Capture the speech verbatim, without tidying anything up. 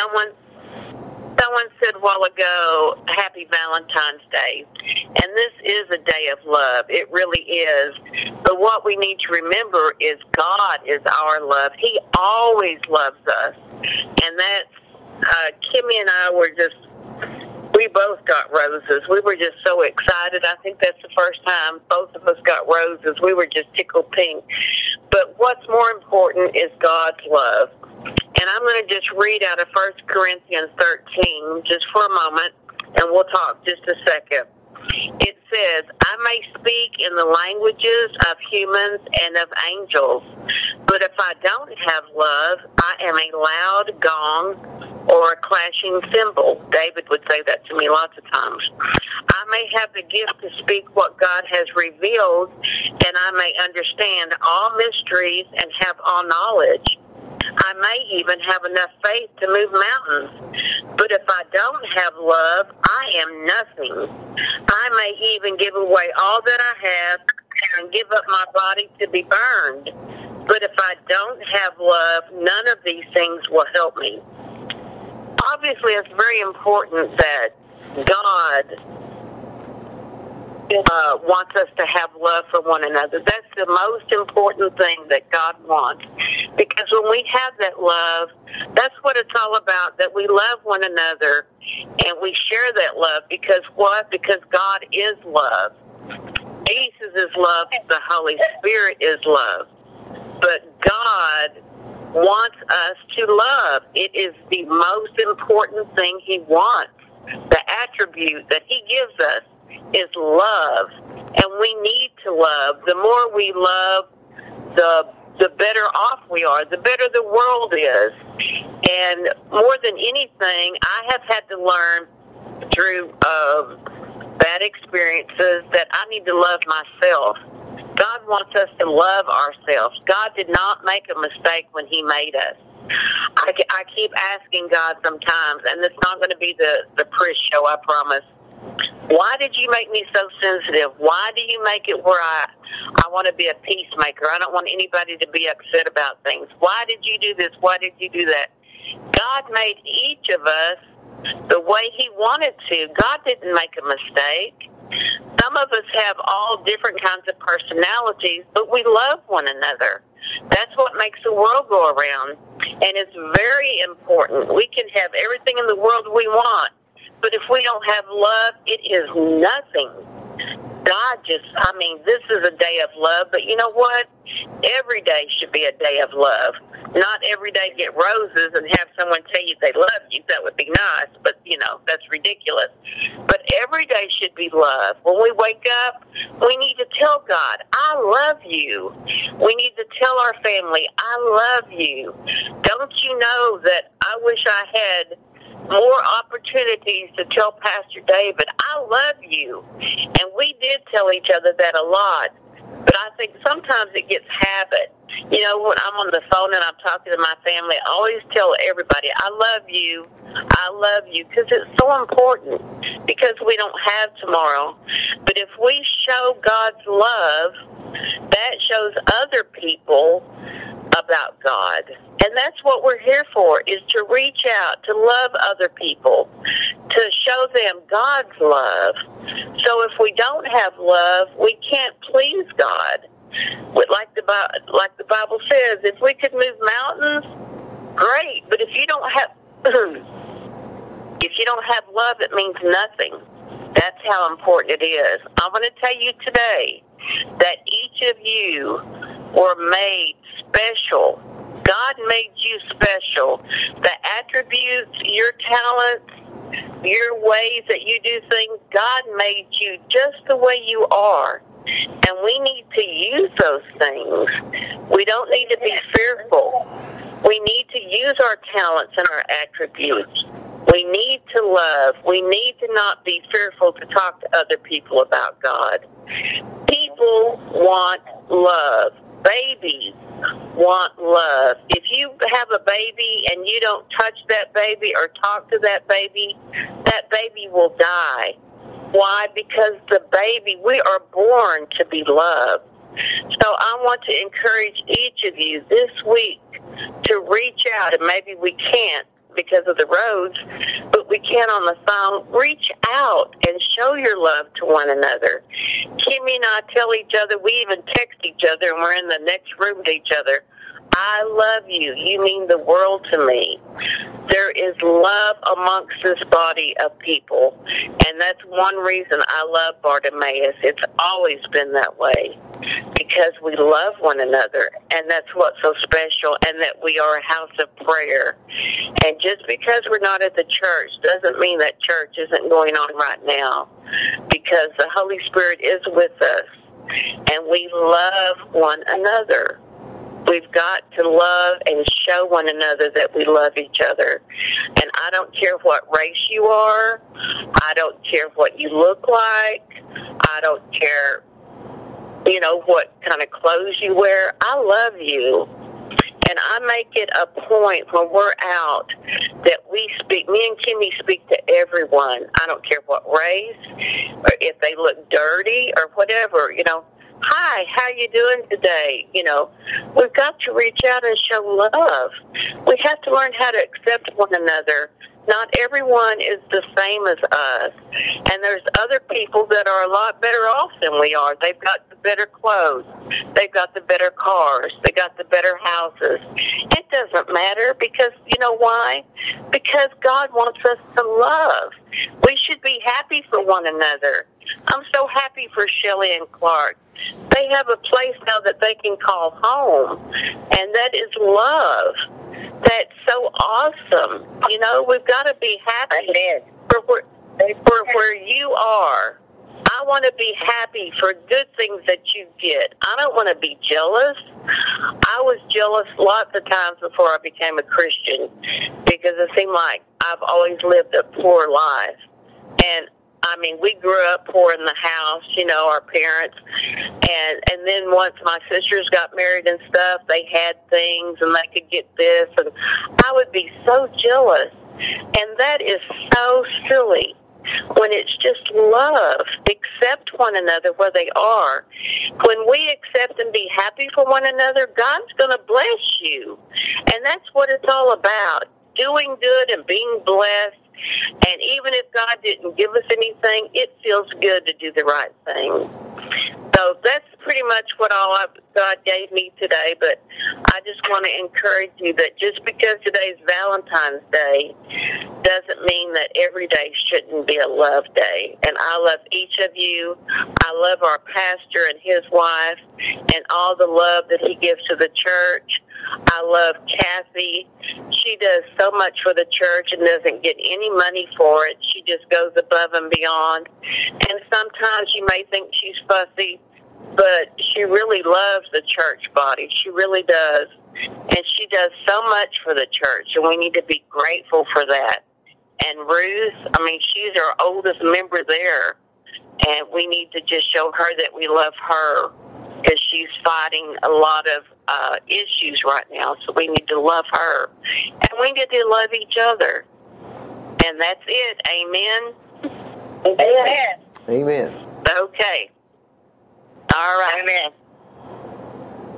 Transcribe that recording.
Someone someone said a while ago, Happy Valentine's Day. And this is a day of love. It really is. But what we need to remember is God is our love. He always loves us. And that's, uh, Kimmy and I were just, we both got roses. We were just so excited. I think that's the first time both of us got roses. We were just tickled pink. But what's more important is God's love. And I'm going to just read out of First Corinthians thirteen just for a moment, and we'll talk just a second. It says, I may speak in the languages of humans and of angels, but if I don't have love, I am a loud gong or a clashing cymbal. David would say that to me lots of times. I may have the gift to speak what God has revealed, and I may understand all mysteries and have all knowledge. I may even have enough faith to move mountains. But if I don't have love, I am nothing. I may even give away all that I have and give up my body to be burned. But if I don't have love, none of these things will help me. Obviously, it's very important that God Uh, wants us to have love for one another. That's the most important thing that God wants. Because when we have that love, that's what it's all about, that we love one another and we share that love. Because what? Because God is love. Jesus is love. The Holy Spirit is love. But God wants us to love. It is the most important thing He wants. The attribute that He gives us is love, and we need to love. The more we love, the the better off we are, the better the world is. And more than anything, I have had to learn through uh, bad experiences that I need to love myself. God wants us to love ourselves. God did not make a mistake when He made us. I, I keep asking God sometimes, and it's not going to be the, the Pris show, I promise. Why did you make me so sensitive? Why do you make it where I I want to be a peacemaker? I don't want anybody to be upset about things. Why did you do this? Why did you do that? God made each of us the way He wanted to. God didn't make a mistake. Some of us have all different kinds of personalities, but we love one another. That's what makes the world go around. And it's very important. We can have everything in the world we want, but if we don't have love, it is nothing. God just, I mean, this is a day of love, but you know what? Every day should be a day of love. Not every day get roses and have someone tell you they love you. That would be nice, but, you know, that's ridiculous. But every day should be love. When we wake up, we need to tell God, I love you. We need to tell our family, I love you. Don't you know that I wish I had more opportunities to tell Pastor David, I love you. And we did tell each other that a lot. But I think sometimes it gets habit. You know, when I'm on the phone and I'm talking to my family, I always tell everybody, I love you, I love you, because it's so important, because we don't have tomorrow. But if we show God's love, that shows other people about God. And that's what we're here for, is to reach out, to love other people, to show them God's love. So if we don't have love, we can't please God. Like the, like the Bible says, if we could move mountains, great. But if you don't have, if you don't have love, it means nothing. That's how important it is. I'm going to tell you today that each of you were made special. God made you special. The attributes, your talents, your ways that you do things, God made you just the way you are. And we need to use those things. We don't need to be fearful. We need to use our talents and our attributes. We need to love. We need to not be fearful to talk to other people about God. People want love. Babies want love. If you have a baby and you don't touch that baby or talk to that baby, that baby will die. Why? Because the baby, we are born to be loved. So I want to encourage each of you this week to reach out, and maybe we can't because of the roads, but we can on the phone. Reach out and show your love to one another. Kimmy and I tell each other, we even text each other, and we're in the next room to each other. I love you. You mean the world to me. There is love amongst this body of people, and that's one reason I love Bartimaeus. It's always been that way, because we love one another, and that's what's so special, and that we are a house of prayer. And just because we're not at the church doesn't mean that church isn't going on right now, because the Holy Spirit is with us, and we love one another. We've got to love and show one another that we love each other. And I don't care what race you are. I don't care what you look like. I don't care, you know, what kind of clothes you wear. I love you. And I make it a point when we're out that we speak, me and Kimmy speak to everyone. I don't care what race, or if they look dirty or whatever, you know. Hi, how you doing today? You know, we've got to reach out and show love. We have to learn how to accept one another. Not everyone is the same as us. And there's other people that are a lot better off than we are. They've got the better clothes. They've got the better cars. They got the better houses. It doesn't matter, because, you know why? Because God wants us to love. We should be happy for one another. I'm so happy for Shelley and Clark. They have a place now that they can call home, and that is love. That's so awesome. You know, we've got to be happy for where, for where you are. I want to be happy for good things that you get. I don't want to be jealous. I was jealous lots of times before I became a Christian, because it seemed like I've always lived a poor life. And I mean, we grew up poor in the house, you know, our parents. And and then once my sisters got married and stuff, they had things and they could get this. And I would be so jealous. And that is so silly when it's just love. Accept one another where they are. When we accept and be happy for one another, God's going to bless you. And that's what it's all about, doing good and being blessed. And even if God didn't give us anything, it feels good to do the right thing. So that's pretty much what all I, God gave me today. But I just want to encourage you that just because today's Valentine's Day doesn't mean that every day shouldn't be a love day. And I love each of you. I love our pastor and his wife and all the love that he gives to the church. I love Kathy. She does so much for the church and doesn't get any money for it. She just goes above and beyond. And sometimes you may think she's fussy, but she really loves the church body. She really does. And she does so much for the church, and we need to be grateful for that. And Ruth, I mean, she's our oldest member there, and we need to just show her that we love her, because she's fighting a lot of uh, issues right now, so we need to love her. And we need to love each other. And that's it. Amen? Amen. Amen. Okay. All right. Amen.